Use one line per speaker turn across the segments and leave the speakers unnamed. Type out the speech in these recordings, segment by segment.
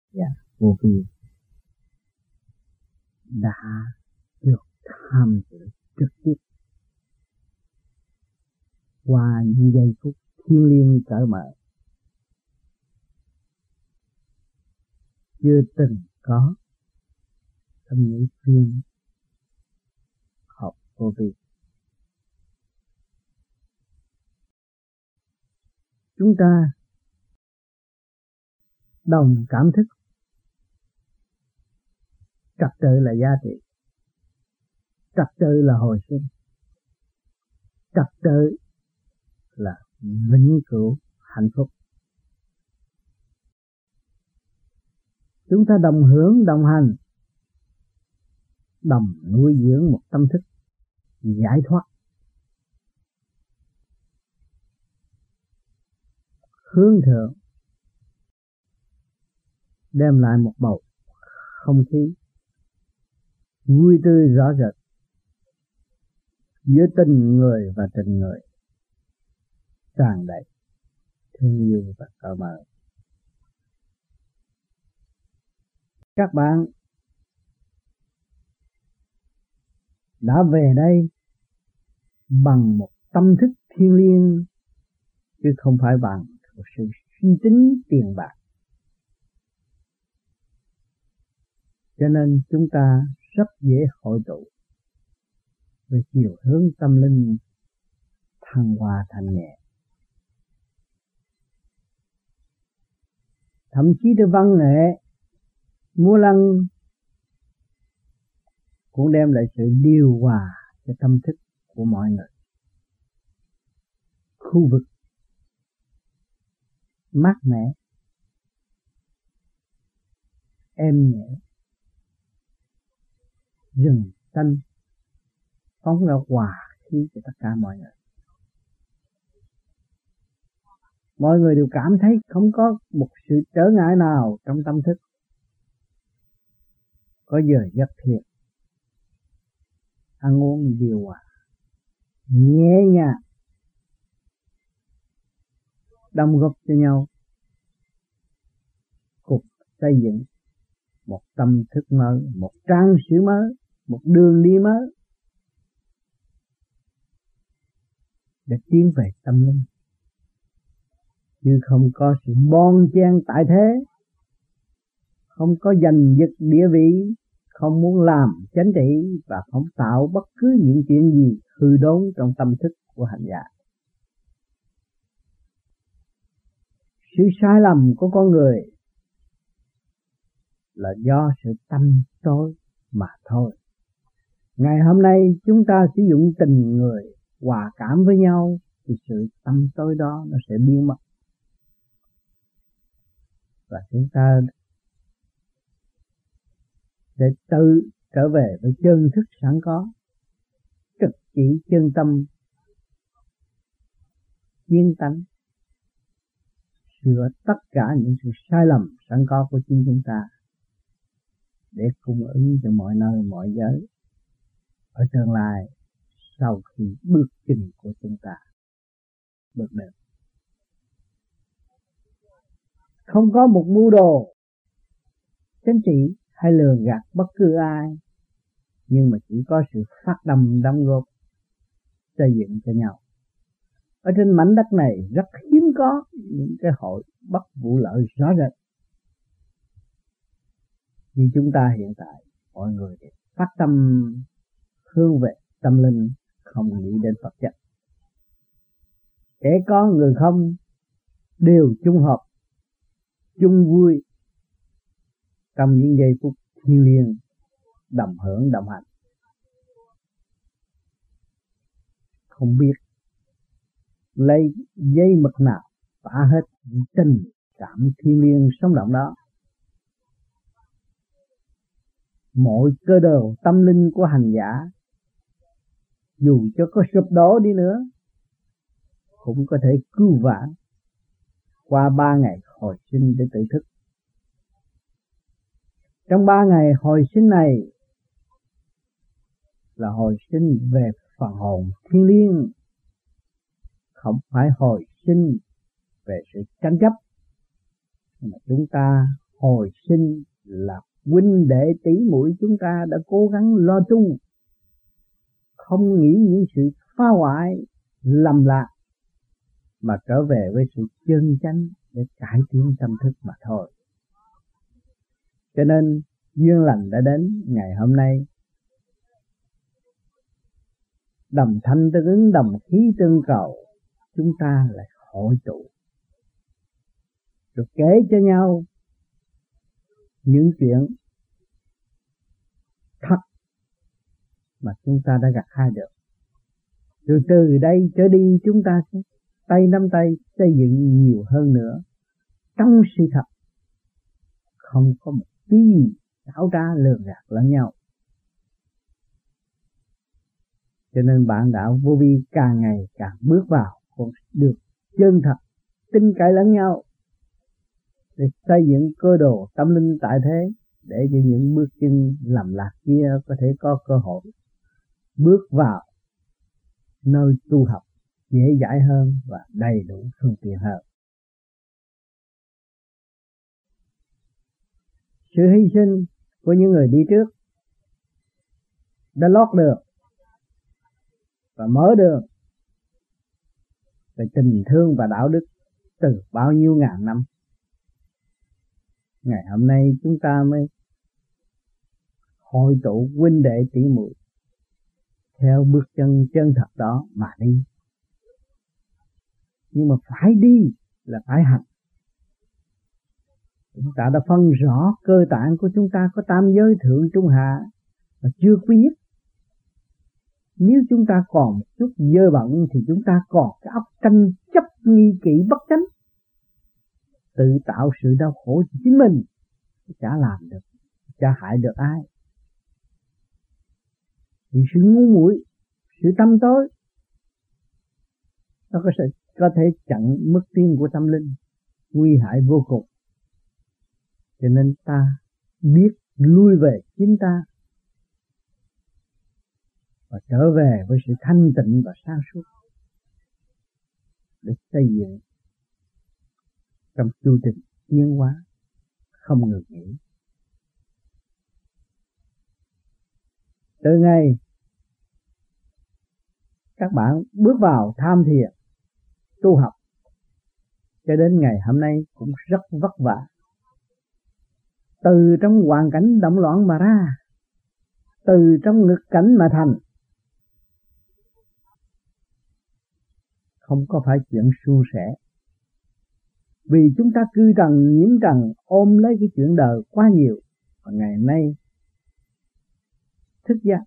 Dạ, vô vi đã được tham dự trực tiếp qua những giây phút thiêng liêng cởi mở chưa từng có trong những phiên học vô vi. Chúng ta đồng cảm thức trật tự là giá trị, trật tự là hồi sinh, trật tự là vĩnh cửu hạnh phúc. Chúng ta đồng hưởng, đồng hành, đồng nuôi dưỡng một tâm thức giải thoát, hướng thượng, đem lại một bầu không khí vui tươi rõ rệt giữa tình người và tình người, tràn đầy thương yêu và cởi mở. Các bạn đã về đây bằng một tâm thức thiêng liêng, chứ không phải bằng một sự suy tính tiền bạc. Cho nên chúng ta rất dễ hội tụ về chiều hướng tâm linh thăng hoa thanh nhẹ. Thậm chí từ văn nghệ, múa lân cũng đem lại sự điều hòa cho tâm thức của mọi người. Khu vực mát mẻ, êm nhẹ, rừng xanh phóng ra hòa khí cho tất cả mọi người. Mọi người đều cảm thấy không có một sự trở ngại nào trong tâm thức. Có giờ giấc thiền, ăn uống điều hòa, nhẹ nhàng, đóng góp cho nhau, cùng xây dựng một tâm thức mới, một trang sử mới, một đường đi mới để tiến về tâm linh, chứ không có sự bon chen tại thế, không có giành giật địa vị, không muốn làm chánh trị và không tạo bất cứ những chuyện gì hư đốn trong tâm thức của hành giả. Sự sai lầm của con người là do sự tâm tối mà thôi. Ngày hôm nay chúng ta sử dụng tình người hòa cảm với nhau thì sự tâm tối đó nó sẽ biến mất. Và chúng ta để tự trở về với chân thức sẵn có, trực chỉ chân tâm, kiến tánh, sửa tất cả những sự sai lầm sẵn có của chính chúng ta để cung ứng cho mọi nơi mọi giới ở tương lai sau khi bước chân của chúng ta bước đến. Không có một mưu đồ chính trị hay lừa gạt bất cứ ai, nhưng mà chỉ có sự phát tâm đóng góp xây dựng cho nhau. Ở trên mảnh đất này rất hiếm có những cái hội bất vụ lợi rõ rệt như chúng ta hiện tại. Mọi người phát tâm hướng về tâm linh, không nghĩ đến vật chất. Kẻ có người không đều chung hợp, chung vui trong những giây phút thiêng liêng, đồng hưởng đồng hành. Không biết lấy giấy mực nào tả hết tình cảm thiêng liêng sống động đó. Mọi cơ đồ tâm linh của hành giả dù cho có sụp đổ đi nữa cũng có thể cứu vãn qua 3 ngày hồi sinh để tự thức. Trong 3 ngày hồi sinh này là hồi sinh về phần hồn thiêng liêng, không phải hồi sinh về sự tranh chấp, mà chúng ta hồi sinh là huynh đệ tỷ muội chúng ta đã cố gắng lo tu, không nghĩ những sự phá hoại lầm lạc, mà trở về với sự chân chánh để cải tiến tâm thức mà thôi. Cho nên duyên lành đã đến ngày hôm nay, đồng thanh tương ứng, đồng khí tương cầu, chúng ta lại hội tụ rồi kể cho nhau những chuyện thật mà chúng ta đã gặt hái được. Rồi từ đây trở đi chúng ta sẽ tay nắm tay xây dựng nhiều hơn nữa trong sự thật, không có một tí gì xảo trá lường gạt lẫn nhau. Cho nên bạn đạo vô vi càng ngày càng bước vào còn được chân thật, tin cậy lẫn nhau để xây dựng cơ đồ tâm linh tại thế, để cho những bước chân lầm lạc kia có thể có cơ hội bước vào nơi tu học dễ dãi hơn và đầy đủ phương tiện hơn. Sự hy sinh của những người đi trước đã lót đường và mở đường về tình thương và đạo đức từ bao nhiêu ngàn năm. Ngày hôm nay chúng ta mới hội tụ huynh đệ tỷ muội theo bước chân chân thật đó mà đi. Nhưng mà phải đi là phải hành. Chúng ta đã phân rõ cơ tạng của chúng ta có tam giới thượng trung hạ mà chưa biết. Nếu chúng ta còn một chút dơ bẩn thì chúng ta còn cái óc tranh chấp nghi kỵ bất chánh, tự tạo sự đau khổ cho chính mình, chả làm được, chả hại được ai. Vì sự ngu muội, sự tâm tối, nó có thể chặn mức tiến của tâm linh, nguy hại vô cùng. Cho nên ta biết lui về chính ta và trở về với sự thanh tịnh và sáng suốt để xây dựng trong chu trình tiến hóa không ngừng nghỉ. Từ ngày các bạn bước vào tham thiền tu học cho đến ngày hôm nay cũng rất vất vả. Từ trong hoàn cảnh động loạn mà ra, từ trong nghịch cảnh mà thành, không có phải chuyện suôn sẻ. Vì chúng ta cư trần nhiễm trần, ôm lấy cái chuyện đời quá nhiều, và ngày nay thức giác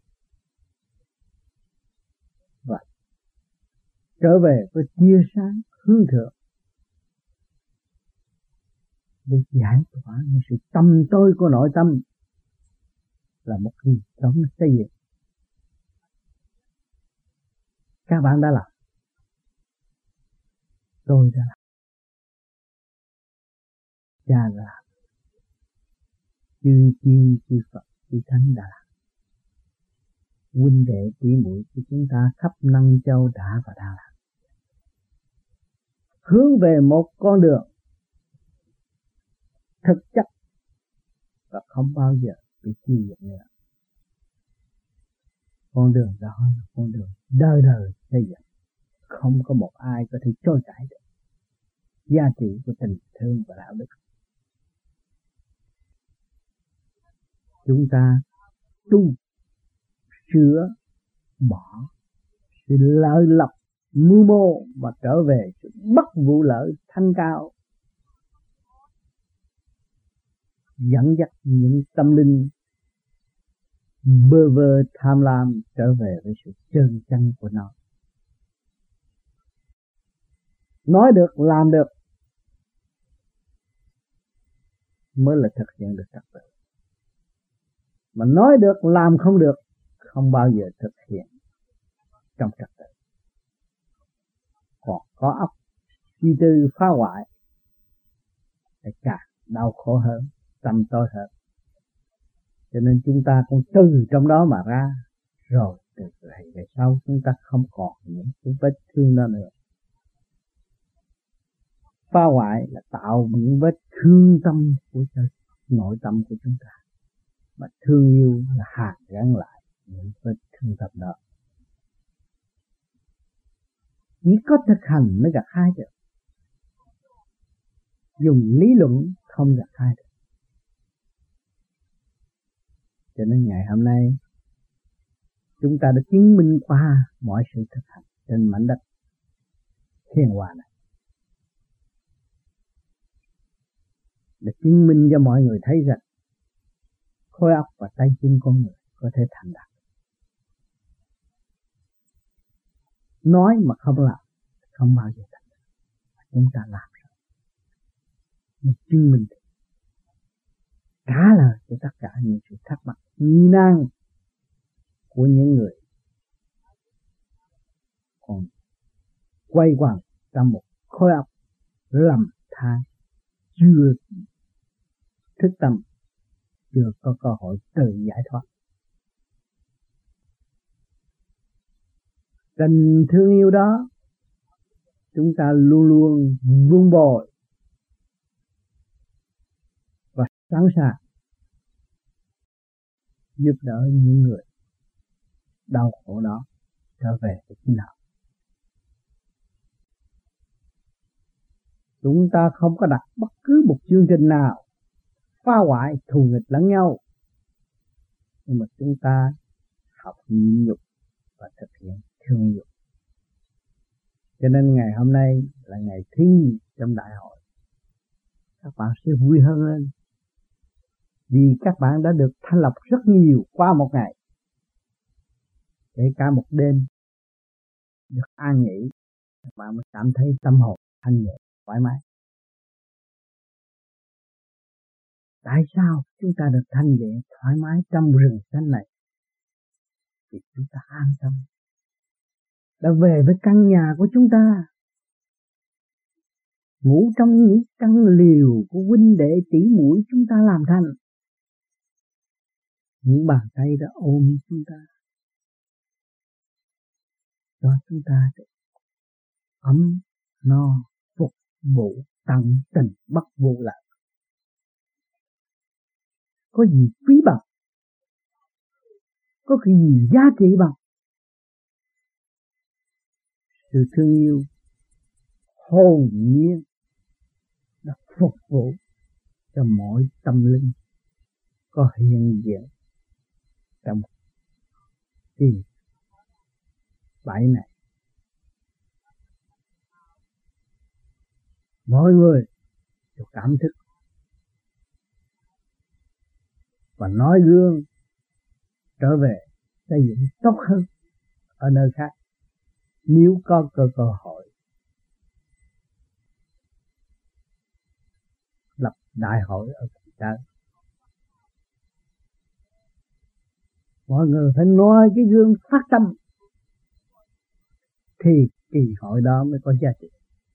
và trở về với tia sáng hướng thượng để giải tỏa những sự tâm tối của nội tâm là một gì đó xây dựng. Các bạn đã làm, tôi đã làm, cha đã làm, chư tiên chư Phật chư Thánh đã làm, huynh đệ tỷ muội của chúng ta khắp năm châu đã và đang làm, hướng về một con đường thực chất và không bao giờ bị chi dựng nữa. Con đường đó là con đường đời đời xây dựng, không có một ai có thể chối cãi được giá trị của tình thương và đạo đức. Chúng ta tu sửa bỏ sự lợi lộc mưu mô và trở về sự bất vụ lợi thanh cao, dẫn dắt những tâm linh bơ vơ tham lam trở về với sự chân chánh của nó. Nói được làm được mới là thực hiện được trật tự, mà nói được làm không được không bao giờ thực hiện trong trật tự. Còn có óc suy tư phá hoại thì càng đau khổ hơn, tâm tối hơn. Cho nên chúng ta cũng từ trong đó mà ra, rồi từ này về sau chúng ta không còn những cái vết thương đó nữa. Phá hoại là tạo những vết thương tâm của nội tâm của chúng ta. Mà thương yêu là hàn gắn lại những vết thương tâm đó. Chỉ có thực hành mới gặt hái được. Dùng lý luận không gặt hái được. Cho nên ngày hôm nay chúng ta đã chứng minh qua mọi sự thực hành trên mảnh đất hiền hòa này, để chứng minh cho mọi người thấy rằng khối óc và tay chân con người có thể thành đạt. Nói mà không làm không bao giờ thành đạt. Chúng ta làm rồi mình chứng minh được, trả lời cho tất cả những sự thắc mắc nghi nan của những người còn quay quẩn trong một khối óc lầm than, chưa thức tâm, chưa có cơ hội tự giải thoát. Tình thương yêu đó chúng ta luôn luôn vun bồi và sẵn sàng giúp đỡ những người đau khổ đó trở về với chính họ. Chúng ta không có đặt bất cứ một chương trình nào phá hoại thù nghịch lẫn nhau, nhưng mà chúng ta học nhịn nhục và thực hiện thương yêu. Cho nên ngày hôm nay là ngày thứ nhì trong đại hội, các bạn sẽ vui hơn lên, vì các bạn đã được thanh lọc rất nhiều qua một ngày, kể cả một đêm được an nghỉ, các bạn mới cảm thấy tâm hồn thanh nhẹ thoải mái. Tại sao chúng ta được thanh nhẹ thoải mái trong rừng xanh này? Vì chúng ta an tâm, đã về với căn nhà của chúng ta, ngủ trong những căn liều của huynh đệ tỷ muội chúng ta làm thành. Những bàn tay đã ôm chúng ta, cho chúng ta được ấm no phục vụ tận tình bất vô lợi. Có gì quý bằng, có cái gì giá trị bằng sự thương yêu hồn nhiên đã phục vụ cho mỗi tâm linh có hiện diện trong tiền bãi này. Mỗi người đều cảm thức và nói gương trở về xây dựng tốt hơn ở nơi khác nếu có cơ hội lập đại hội ở Cần Thơ. Mọi người phải nói cái gương phát tâm thì kỳ hội đó mới có giá trị.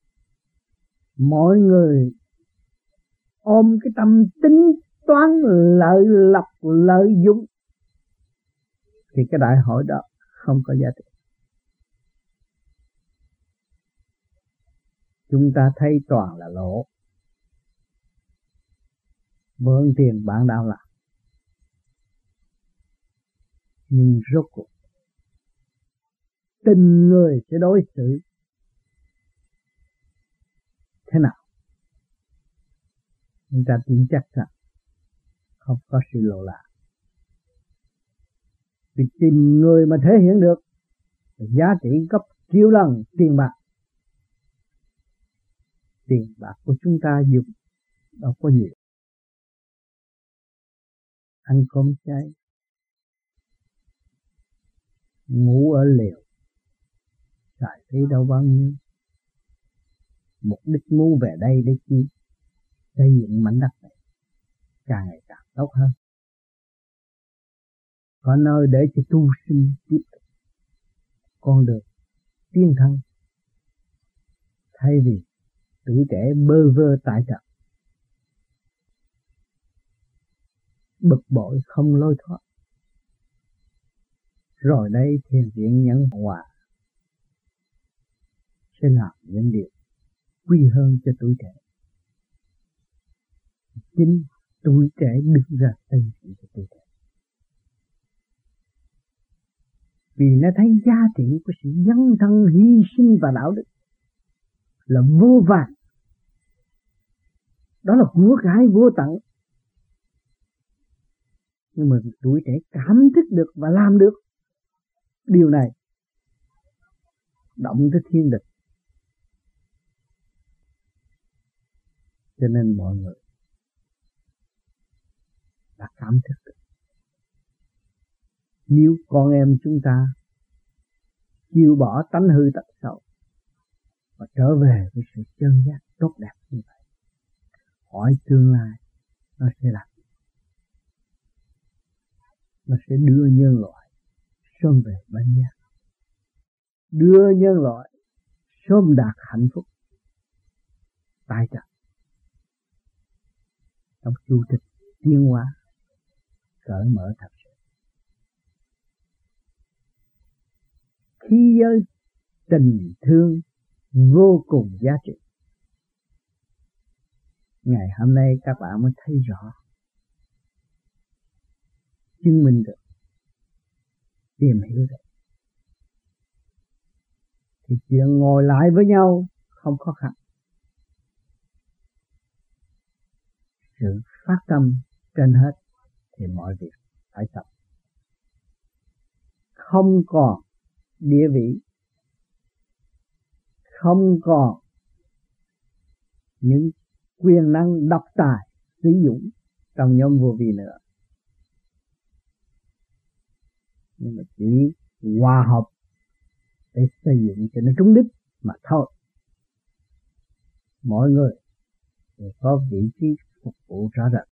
Mọi người ôm cái tâm tính toán lợi lộc lợi dụng thì cái đại hội đó không có giá trị. Chúng ta thấy toàn là lỗ. Mượn tiền bạn đạo làm, nhưng rốt cuộc tình người sẽ đối xử thế nào? Chúng ta tin chắc rằng không có sự lộ lạ. Vì tìm người mà thể hiện được giá trị gấp triệu lần tiền bạc. Tiền bạc của chúng ta dùng đâu có nhiều. Ăn cơm chay, ngủ ở lều, xài phí đâu bao nhiêu. Mục đích muốn về đây để chi? Xây dựng mảnh đất này càng ngày càng tốt hơn, có nơi để cho tu sinh tiếp tục con đường tiến thân, thay vì tuổi trẻ bơ vơ tại trận, bực bội không lối thoát. Rồi đây thiền viện Nhân Hòa sẽ làm những điều quý hơn cho tuổi trẻ. Chính tuổi trẻ đứng ra xây dựng cho tuổi trẻ. Vì nó thấy giá trị của sự dấn thân hy sinh và đạo đức là vô vàn. Đó là của cải vô tận. Nhưng mà tuổi trẻ cảm thức được và làm được điều này, động tới thiên địch. Cho nên mọi người đã cảm thức được. Nếu con em chúng ta chịu bỏ tánh hư tật xấu và trở về với sự chân giác tốt đẹp như vậy, hỏi tương lai nó sẽ làm. Nó sẽ đưa nhân loại sớm về bên giác, đưa nhân loại sớm đạt hạnh phúc tại trần trong chu trình tiến hóa cởi mở thật sự. Khí giới tình thương vô cùng giá trị. Ngày hôm nay các bạn mới thấy rõ, chứng minh được, tìm hiểu được. Thì chuyện ngồi lại với nhau không khó khăn. Sự phát tâm trên hết thì mọi việc phải tập. Không còn địa vị, không còn những quyền năng độc tài sử dụng trong nhóm vô vi nữa, nhưng mà chỉ hòa hợp để xây dựng cho nó trúng đích mà thôi. Mọi người đều có vị trí phục vụ rõ rệt.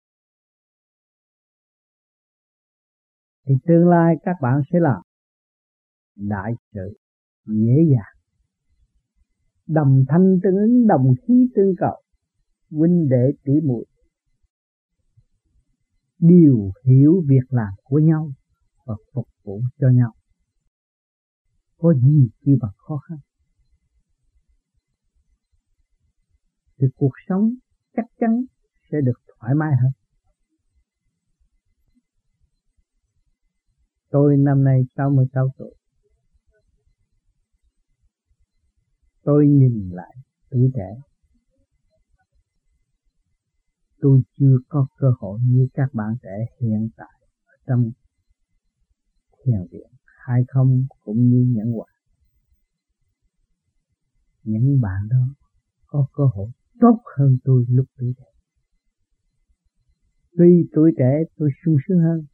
Thì tương lai các bạn sẽ làm đại sự dễ dàng. Đồng thanh tương ứng, đồng khí tương cầu, huynh đệ tỷ muội đều hiểu việc làm của nhau và phục vụ cho nhau. Có gì kêu bằng khó khăn. Thì cuộc sống chắc chắn sẽ được thoải mái hơn. Tôi năm nay 66 tuổi. Tôi nhìn lại tuổi trẻ. Tôi chưa có cơ hội như các bạn trẻ hiện tại ở trong thiền viện hay không, cũng như những quả. Những bạn đó có cơ hội tốt hơn tôi lúc tuổi trẻ. Tuy tuổi trẻ tôi sung sướng hơn,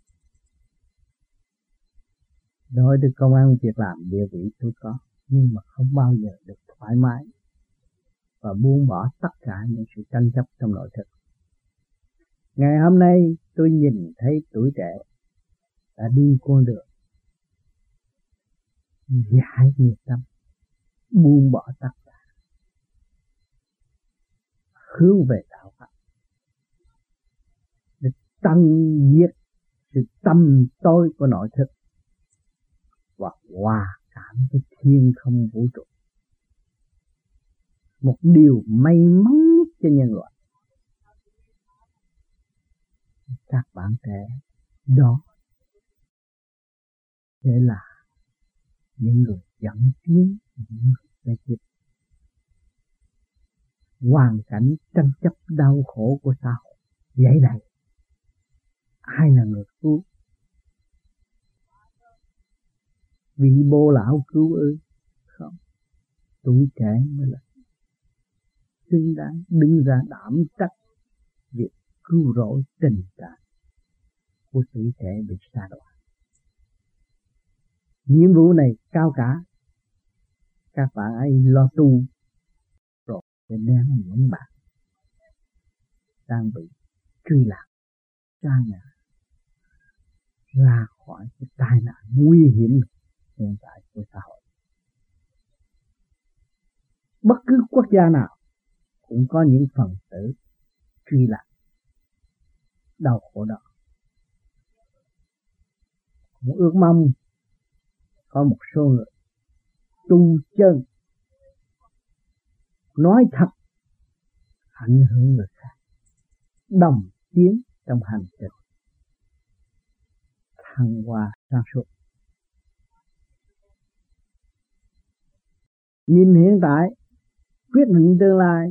đối với công ăn việc làm địa vị tôi có, nhưng mà không bao giờ được thoải mái và buông bỏ tất cả những sự tranh chấp trong nội thức. Ngày hôm nay tôi nhìn thấy tuổi trẻ đã đi con đường giải nhiệt tâm, buông bỏ tất cả, hướng về đạo Phật để tăng diệt sự tâm tối của nội thức và hòa cảm với thiên không vũ trụ. Một điều may mắn nhất cho nhân loại. Các bạn trẻ đó sẽ là những người dẫn tiến những người kế tiếp. Hoàn cảnh tranh chấp đau khổ của xã hội vậy này, ai là người cứu? Vị bồ lão cứu ư? Không, tuổi trẻ mới là xứng đáng đứng ra đảm trách việc cứu rỗi tình cảm của tuổi trẻ bị sa đọa. Nhiệm vụ này cao cả, các bạn ấy lo tu rồi để đem những bạn đang bị truy lạc, xa nhà ra khỏi cái tai nạn nguy hiểm hiện tại của xã hội. Bất cứ quốc gia nào cũng có những phần tử truy lạc đau khổ đó. Cũng ước mong có một số người tu chân, nói thật, ảnh hưởng người khác, đồng tiến trong hành trình thăng hoa sáng suốt. Nhìn hiện tại, quyết định tương lai,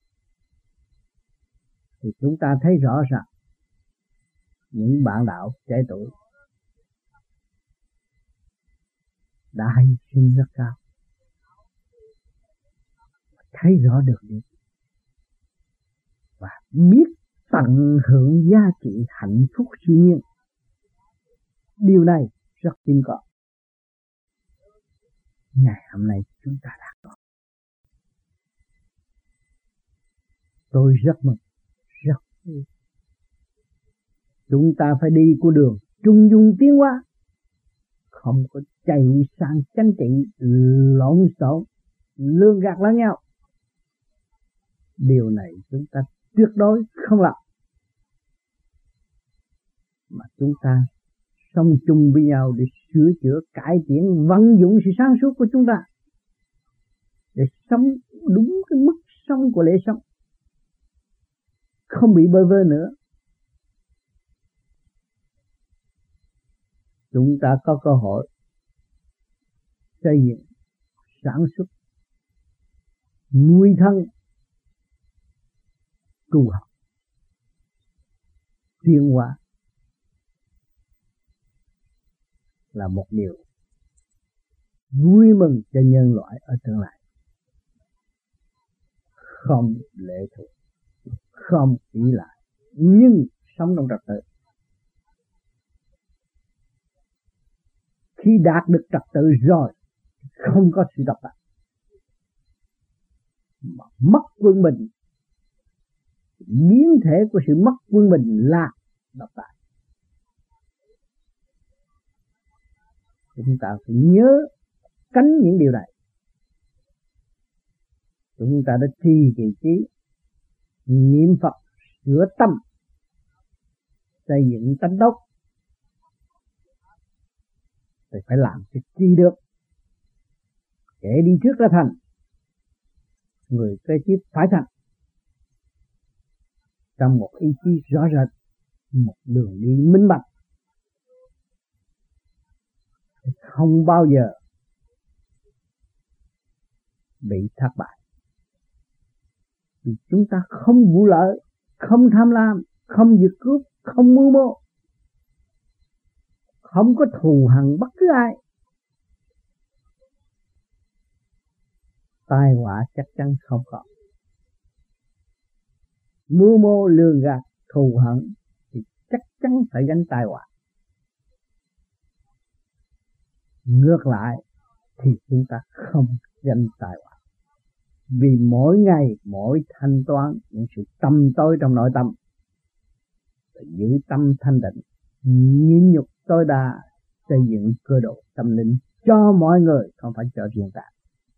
thì chúng ta thấy rõ ràng những bạn đạo trẻ tuổi đã hy sinh rất cao, thấy rõ được điều và biết tận hưởng giá trị hạnh phúc siêu nhiên. Điều này rất hiếm có. Ngày hôm nay chúng ta đã có. Tôi rất mừng, rất vui. Chúng ta phải đi con đường trung dung tiến hóa, không có chạy sang tranh trị lộn xộn lường gạt lẫn nhau. Điều này chúng ta tuyệt đối không làm, mà chúng ta sống chung với nhau để sửa chữa, cải thiện, vận dụng sự sáng suốt của chúng ta để sống đúng cái mức sống của lễ sống, không bị bơ vơ nữa. Chúng ta có cơ hội xây dựng, sản xuất, nuôi thân, tu học, tiến hóa là một điều vui mừng cho nhân loại ở tương lai. Không lệ thuộc, không ý lại, nhưng sống trong trật tự. Khi đạt được trật tự rồi, không có sự độc tài, mà mất quân bình. Biến thể của sự mất quân bình là độc tài. Chúng ta phải nhớ tránh những điều này. Chúng ta đã trì kỳ trí, niệm Phật, sửa tâm, xây dựng tánh tốt, thì phải làm cho chi được. Kẻ đi trước đã thành, người kế tiếp phải thành. Trong một ý chí rõ rệt, một đường đi minh bạch, không bao giờ bị thất bại. Vì chúng ta không vụ lợi, không tham lam, không giật cướp, không mưu mô, không có thù hằn bất cứ ai. Tai họa chắc chắn không có. Mưu mô lường gạt thù hận thì chắc chắn phải gánh tai họa. Ngược lại thì chúng ta không gánh tai họa. Vì mỗi ngày mỗi thanh toán những sự tâm tối trong nội tâm, giữ tâm thanh định, nhịn nhục tối đa, xây dựng cơ độ tâm linh cho mọi người, không phải cho riêng ta.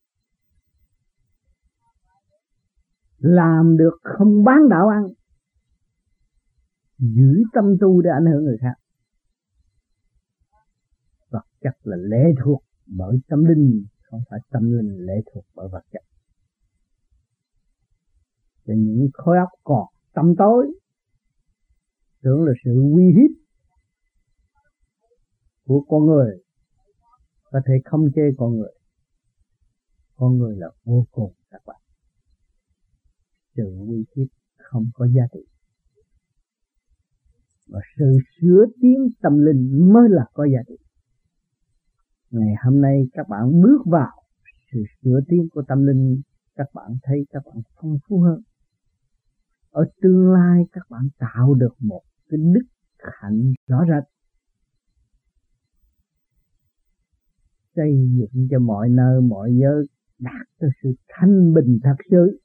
Làm được không bán đạo ăn, giữ tâm tu để ảnh hưởng người khác. Vật chất là lệ thuộc bởi tâm linh, không phải tâm linh lệ thuộc bởi vật chất. Cho những khối óc còn tâm tối, tưởng là sự uy hiếp của con người, có thể không chê con người. Con người là vô cùng các bạn. Sự uy hiếp không có giá trị, và sự sửa tiến tâm linh mới là có giá trị. Ngày hôm nay các bạn bước vào sự sửa tiến của tâm linh, các bạn thấy các bạn phong phú hơn. Ở tương lai các bạn tạo được một cái đức hạnh rõ rệt, xây dựng cho mọi nơi mọi giới đạt tới sự thanh bình thật sự.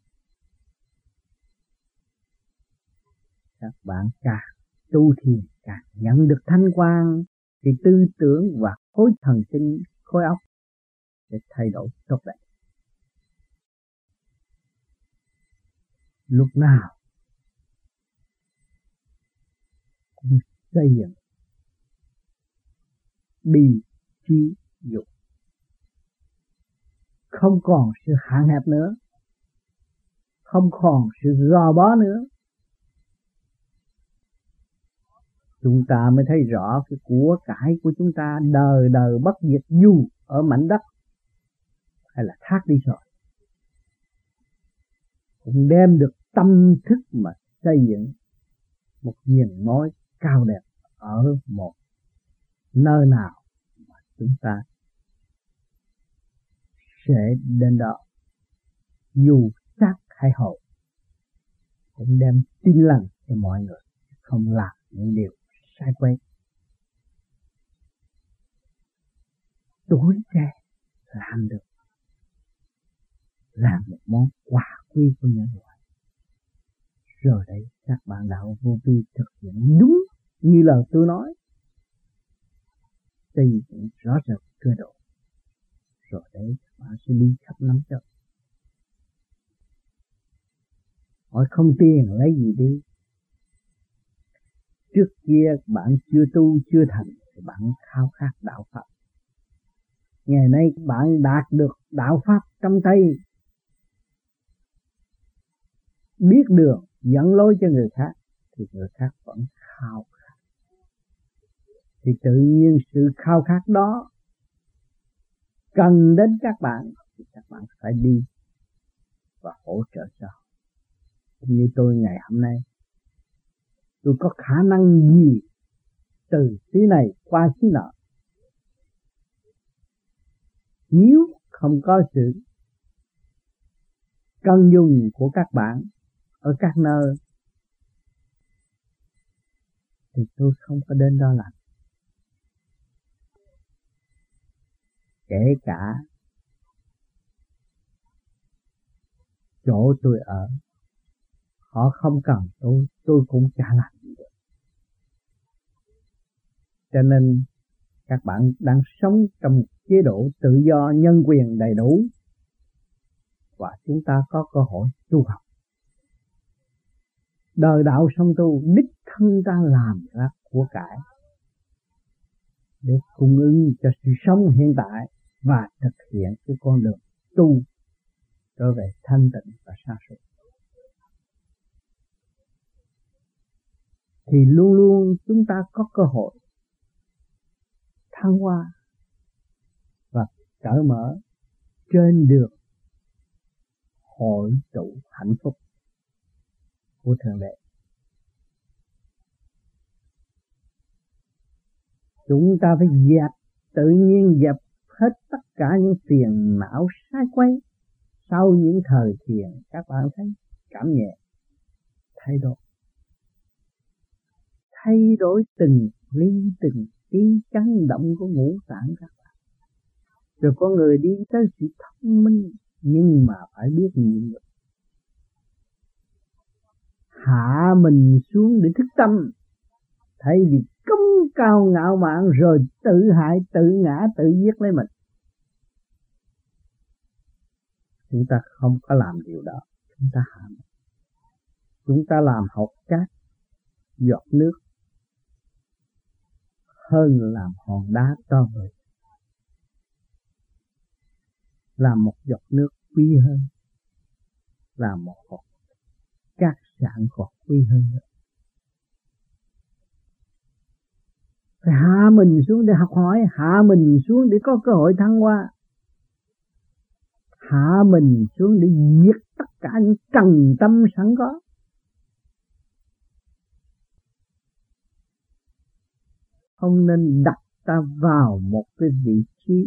Các bạn càng tu thiền càng nhận được thanh quang, thì tư tưởng và khối thần kinh, khối óc sẽ thay đổi tốt đẹp. Lúc nào cũng xây dựng bi trí dục, không còn sự hạn hẹp nữa, không còn sự gò bó nữa, chúng ta mới thấy rõ cái của cải của chúng ta đời đời bất diệt, dù ở mảnh đất hay là thác đi rồi, cũng đem được tâm thức mà xây dựng một viền mối cao đẹp ở một nơi nào mà chúng ta sẽ đến đó, dù xác hay hồn cũng đem tin lành cho mọi người, không làm những điều sai quấy. Tuổi trẻ làm được, làm một món quà quý của nhân loại. Rồi đấy các bạn đạo vô vi thực hiện đúng như lời tôi nói, xây dựng rõ rệt cơ độ. Rồi đấy các bạn sẽ đi khắp năm châu. Hỏi không tiền lấy gì đi. Trước kia bạn chưa tu chưa thành thì bạn khao khát đạo pháp. Ngày nay bạn đạt được đạo pháp trong tay, biết đường dẫn lối cho người khác, thì người khác vẫn khao khát. Thì tự nhiên sự khao khát đó cần đến các bạn, thì các bạn phải đi và hỗ trợ cho. Như tôi ngày hôm nay, tôi có khả năng gì từ xứ này qua xứ nọ. Nếu không có sự cần dùng của các bạn ở các nơi thì tôi không có đến đó làm. Kể cả chỗ tôi ở, họ không cần tôi cũng chả làm gì được. Cho nên các bạn đang sống trong chế độ tự do nhân quyền đầy đủ, và chúng ta có cơ hội tu học. Đời đạo song tu, đích thân ta làm ra của cải để cung ứng cho sự sống hiện tại và thực hiện cái con đường tu trở về thanh tịnh và sáng suốt. Thì luôn luôn chúng ta có cơ hội thăng hoa và cởi mở trên đường hội tụ hạnh phúc của Thượng Đế. Chúng ta phải tự nhiên dẹp hết tất cả những phiền não sai quấy. Sau những thời thiền các bạn thấy cảm nhẹ, thay đổi từng ly từng tí chấn động của ngũ tạng các bạn. Rồi con người đi tới sự thông minh, nhưng mà phải biết nhịn được. Hạ mình xuống để thức tâm, thay vì cống cao ngạo mạn rồi tự hại, tự ngã, tự giết lấy mình. Chúng ta không có làm điều đó. Chúng ta hạ mình. Chúng ta làm hột cát, giọt nước, hơn làm hòn đá to người. Làm một giọt nước quý hơn, làm một hột cát sạn còn quý hơn nữa. Phải hạ mình xuống để học hỏi, hạ mình xuống để có cơ hội thăng hoa, hạ mình xuống để diệt tất cả những trần tâm sẵn có. Không nên đặt ta vào một cái vị trí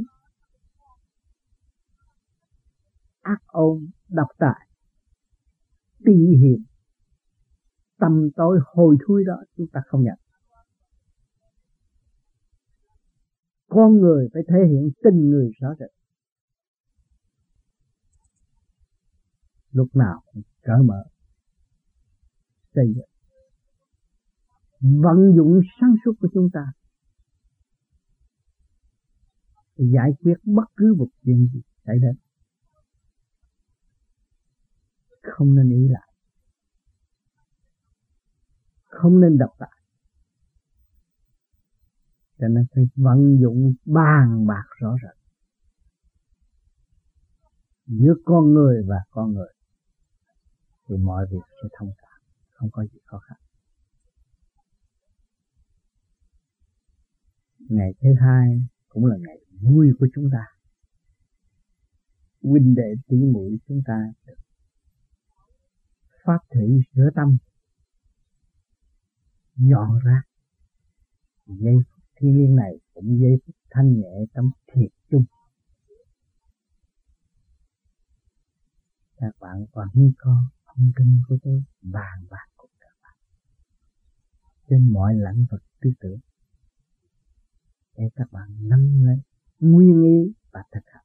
ác ôn, độc tài, tị hiềm, tâm tối hôi thối đó, chúng ta không nhận. Con người phải thể hiện tình người rõ rệt. Lúc nào cũng cởi mở, xây dựng, vận dụng sáng suốt của chúng ta để giải quyết bất cứ một chuyện gì xảy đến. Không nên ý lại, không nên độc tài. Cho nên phải vận dụng bàn bạc rõ rệt giữa con người và con người, thì mọi việc sẽ thông cảm, không có gì khó khăn. Ngày thứ hai cũng là ngày vui của chúng ta. Huynh đệ tỷ muội chúng ta được pháp thủy rửa tâm, dọn ra. Giây phút thiêng liêng này cũng giây phút thanh nhẹ trong thiệt chung. Các bạn còn như con thông tin của tôi bàn bạc cùng các bạn trên mọi lĩnh vực tư tưởng để các bạn nắm lấy nguyên ý và thực hành,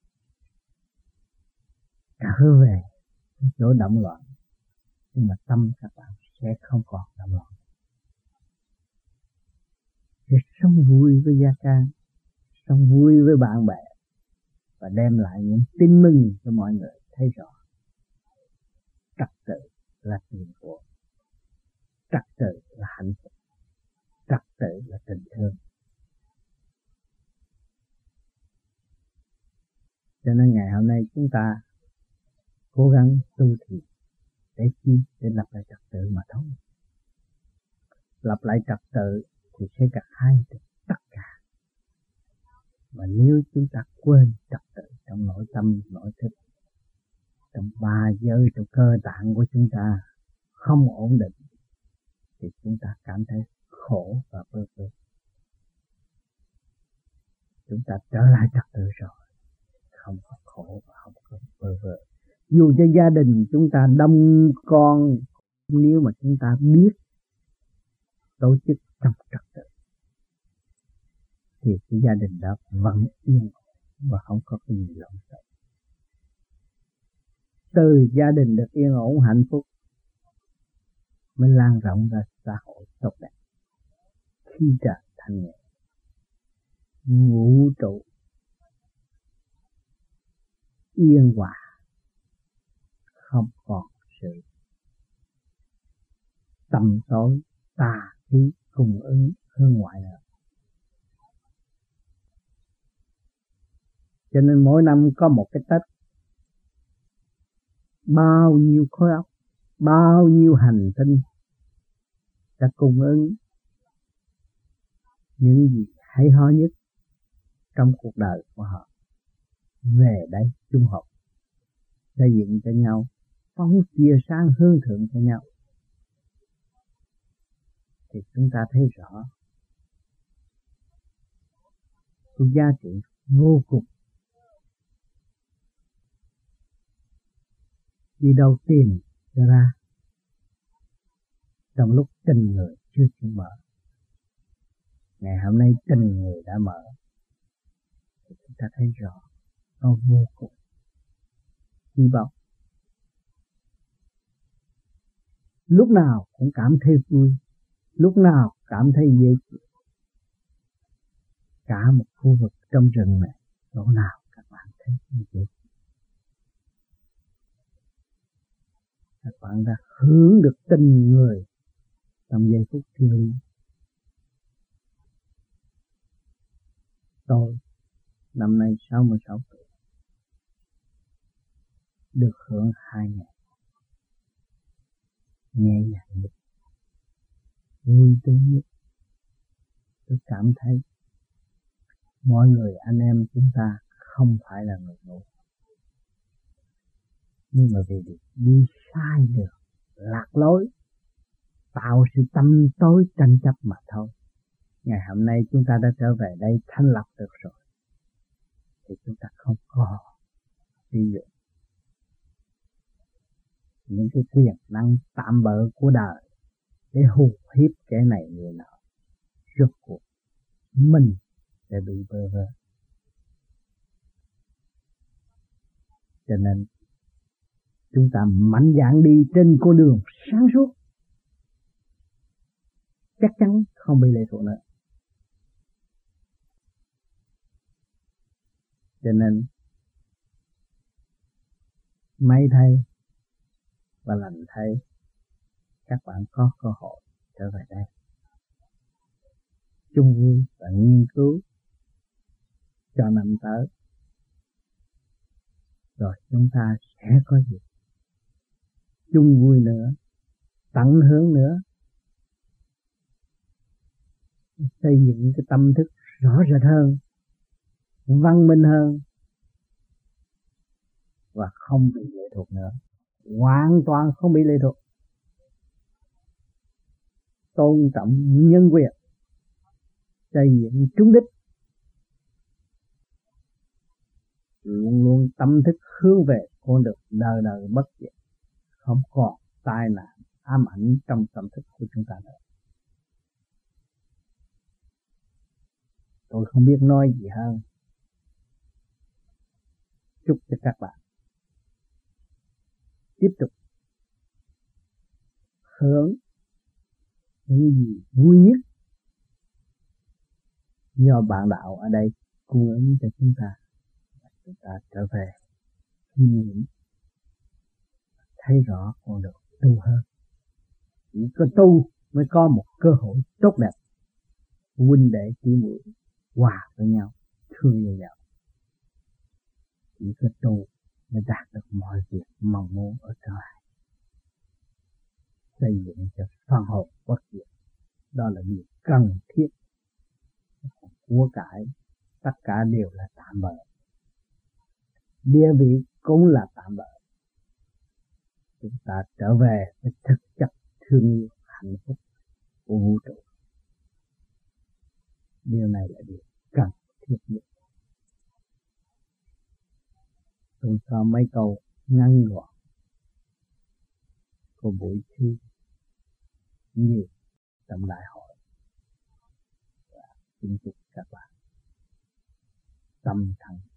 trở về chỗ động loạn, nhưng mà tâm các bạn sẽ không còn động loạn, sẽ sống vui với gia can, sống vui với bạn bè và đem lại những tin mừng cho mọi người thấy rõ. Trật tự là tiền của, trật tự là hạnh phúc, trật tự là tình thương. Cho nên ngày hôm nay chúng ta cố gắng tu thiền để chi? Để lập lại trật tự mà thôi. Lập lại trật tự thì sẽ gặt hái được tất cả. Mà nếu chúng ta quên trật tự trong nội tâm, nội thức, trong ba giới, trong cơ tạng của chúng ta không ổn định, thì chúng ta cảm thấy khổ và bơ vơ. Chúng ta trở lại trật tự rồi, không có khổ và không có bơ vơ. Dù cho gia đình chúng ta đông con, nếu mà chúng ta biết tổ chức trong trật tự thì cái gia đình đó vẫn yên và không có cái gì lộn xộn. Từ gia đình được yên ổn hạnh phúc mới lan rộng ra xã hội tốt đẹp. Khi trời thanh nhẹ, vũ trụ yên hòa, không còn sự tầm tối tà khí cùng ứng hướng ngoại nữa. Cho nên mỗi năm có một cái Tết, bao nhiêu khối óc, bao nhiêu hành tinh đã cung ứng những gì hay ho nhất trong cuộc đời của họ về đây chung họp, xây dựng cho nhau, phóng chia sáng hướng thượng cho nhau. Thì chúng ta thấy rõ cái giá trị vô cùng. Đi đâu tìm ra trong lúc tình người chưa chịu mở. Ngày hôm nay tình người đã mở thì chúng ta thấy rõ nó vô cùng hy vọng. Lúc nào cũng cảm thấy vui, lúc nào cảm thấy dễ chịu. Cả một khu vực trong rừng này, chỗ nào các bạn thấy như vậy? Các bạn đã hưởng được tình người trong giây phút thiêng liêng. Tôi năm nay 66 tuổi, được hưởng 2 ngày, nhẹ nhàng nhất, vui tươi nhất. Tôi cảm thấy mọi người anh em chúng ta không phải là người ngu, nhưng mà vì đi sai đường, lạc lối, tạo sự tâm tối tranh chấp mà thôi. Ngày hôm nay chúng ta đã trở về đây thanh lập được rồi, thì chúng ta không có ví dụ những cái quyền năng tạm bợ của đời để hù hiếp kẻ này người nọ. Rốt cuộc mình sẽ bị bơ vơ. Cho nên chúng ta mạnh dạn đi trên con đường sáng suốt, chắc chắn không bị lệ thuộc nữa. Cho nên may thay và lành thay, các bạn có cơ hội trở về đây chung vui và nghiên cứu cho năm tới, rồi chúng ta sẽ có dịp chung vui nữa, tận hưởng nữa, xây dựng cái tâm thức rõ rệt hơn, văn minh hơn và không bị lệ thuộc nữa, hoàn toàn không bị lệ thuộc. Tôn trọng nhân quyền, xây dựng trúng đích, luôn luôn tâm thức hướng về con đường đời đời bất diệt, không còn tai nạn ám ảnh trong tâm thức của chúng ta nữa. Tôi không biết nói gì hơn. Chúc cho các bạn tiếp tục hưởng những gì vui nhất do bạn đạo ở đây cung ứng cho chúng ta. Chúng ta trở về chiêm nghiệm, thấy rõ con đường tu hơn. Chỉ có tu mới có một cơ hội tốt đẹp, huynh đệ tỷ muội hòa với nhau, thương yêu nhau. Chỉ có tu mới đạt được mọi việc mong muốn ở tương lai, xây dựng cho phần hồn bất diệt. Đó là điều cần thiết. Của cải tất cả đều là tạm bợ, địa vị cũng là tạm bợ. Chúng ta trở về với thực chất thương yêu hạnh phúc của vũ trụ. Điều này là điều cần thiết nhất. Tôi có mấy câu ngắn gọn của buổi thi nhiều trong đại hội. Và xin chúc các bạn tâm thành